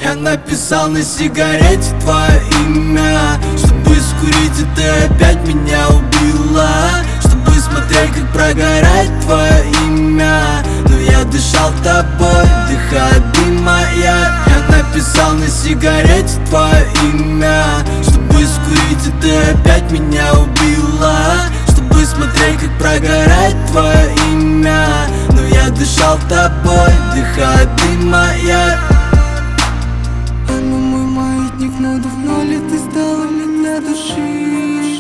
Я написал на сигарете твое имя, чтобы скурить, и ты опять меня убила. Чтобы смотреть, как прогорает твое имя, но я дышал тобой, вдыхая дым моя. Я написал на сигарете твое имя, чтобы скурить, и ты опять меня убила. Чтобы смотреть, как прогорает твое имя, но я дышал тобой, вдыхая дым моя. Она мой маятник, но давно ли ты стала меня душить?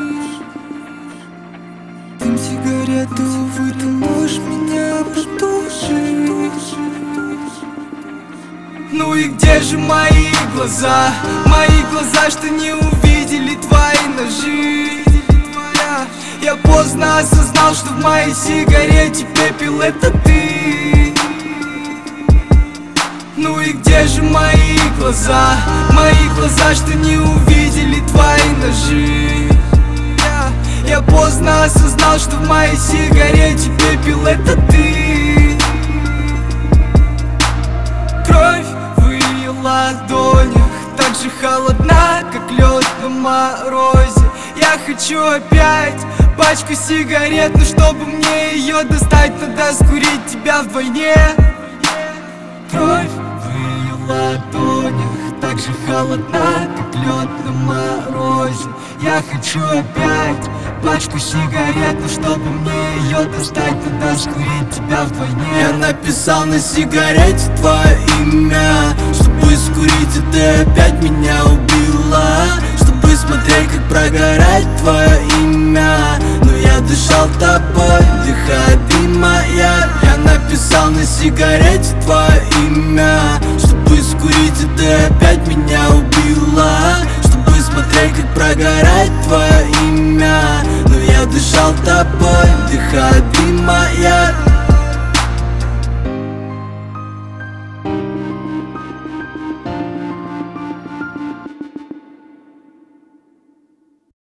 Дым сигарету, увы, ты можешь меня потушить. Ну и где же мои глаза? Мои глаза, что не увидели твои ножи. Я поздно осознал, что в моей сигарете пепел — это ты. Ну и где же мои глаза? Мои глаза, что не увидели твои ножи. Я поздно осознал, что в моей сигарете пепел — это ты. Кровь в ее ладонях так же холодна, как лед на морозе. Я хочу опять пачку сигарет, но чтобы мне ее достать, надо скурить тебя вдвойне. Кровь в ее ладонях так же холодна, как лед на морозе. Я хочу опять пачку сигарет, но чтобы мне ее достать, надо скурить тебя вдвойне. Я написал на сигарете твое имя, чтобы скурить, и ты опять меня убила. Чтобы смотреть, как прогорает твое имя, но я дышал тобой, вдыхая дым моя. Я написал на сигарете твое имя, чтобы скурить, и ты опять меня убила. Чтобы смотреть, как прогорает твое имя, но я дышал тобой, вдыхая дым моя.